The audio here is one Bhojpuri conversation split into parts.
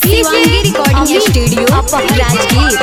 Shivangi recording studio Rajgir.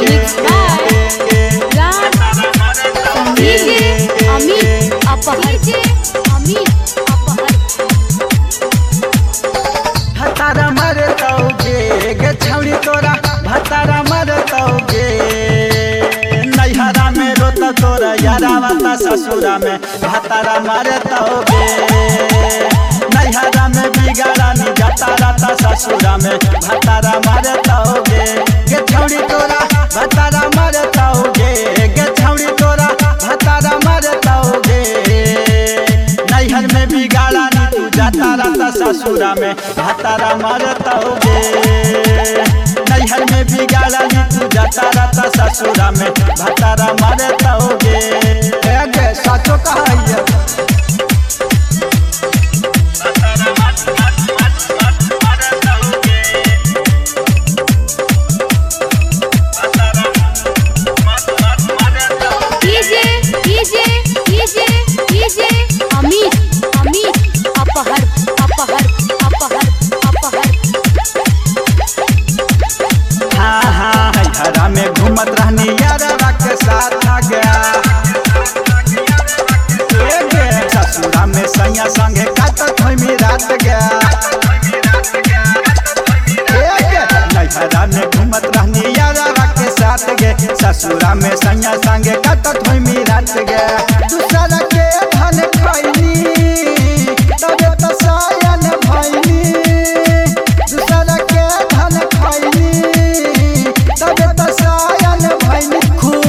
भतारा मरतौगे गे छौरी तोरा भतारा मरतौगे नैहरा में रोत तोरा यारावा ता ससुरा में भतारा मरतौगे नैहरा में बिगाड़ा नी जतारा ता ससुरा में भतारा मरतौगे गे छौरी तोरा भतारा मरतौगे गे छौरी तोरा भतारा मरतौगे नैहर में बिगाड़ा नी तू जतारा ता ससुरा में भतारा मरतौगे नैहर में बिगाड़ा नी तू जतारा ता ससुरा में भतारा मरतौगे गे साचो कहैया में घूमत रहनी यारवा के साथ गया ससुरा में सैया संगे काटत होई रात गया नैहरा में घूमत रहनी यारवा के साथ गे ससुरा में सैया संगे काटत होई रात गया दूसरा के धन खैनी तबे तो सायन भैनी दूसरा के धन खैनी तबे तो सायन भैनी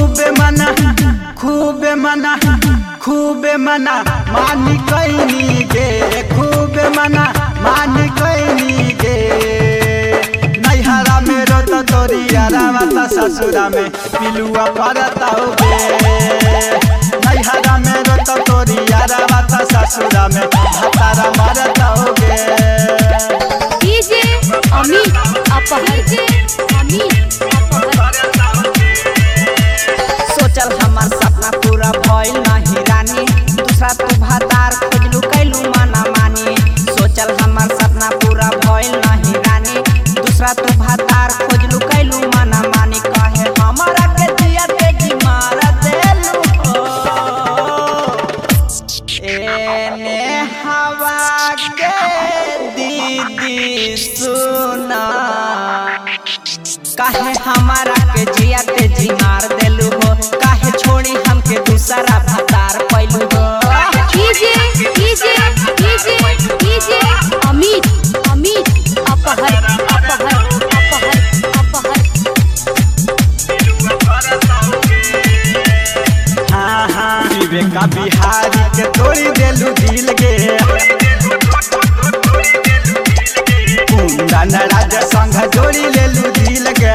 खूबे मना मानी कैनी गे खूबे मना मानी कैनी गे नैहरा में रोत तोरी यारावा ता ससुरा में पिलुआ परतौगे नैहरा में रोत तोरी यारावा ता ससुरा में भतारा मरतौगे सोचल हमार सपना पूरा भइल नहीं रानी दूसरा तू भतार खोजलू कैलू मना मानी सोचल हमार सपना पूरा भइल नहीं रानी दूसरा तू भतार खोजलू कैलू मना मानी कहे हमारा के दिया तेजी मार देलू हो एने हवा के दीदी सुना काहे हमारा के जिया तेजी मार देलू हो काहे छोड़ी हमके दूसरा भतार पैलू हो विवेका बिहारी के तोड़ी देलू दिल गे कुंदन राज संग जोड़ी लेलू दिल गे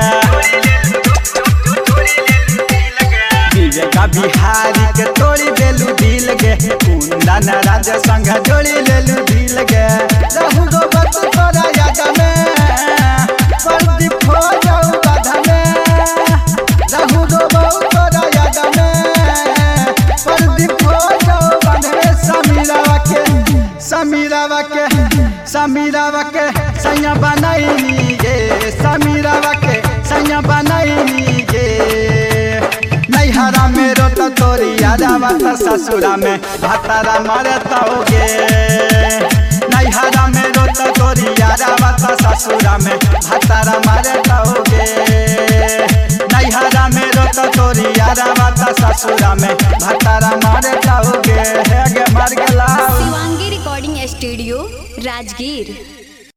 विवेका बिहारी के तोड़ी देलू दिल गे कुंदन राज संग जोड़ी लेलू दिल गे रहू गो बत तोरा याद में प्रदीप हो जाऊ बाधा में रहू गो बहु तोरा याद में प्रदीप हो जाऊ बाधा में समीरावा के सैया बनाईनी गे समीरावा के सैया बनाईनी गे नैहरा में रोत तोरी यारावा ता ससुरा में भतारा मरतौगे नैहरा में रोत तोरी यारावा ता ससुरा में भतारा मरतौगे नैहरा में रोत तोरी यारावा ता ससुरा में भतारा मरतौगे हे गे मर गेला। Shivangi recording studio Rajgir.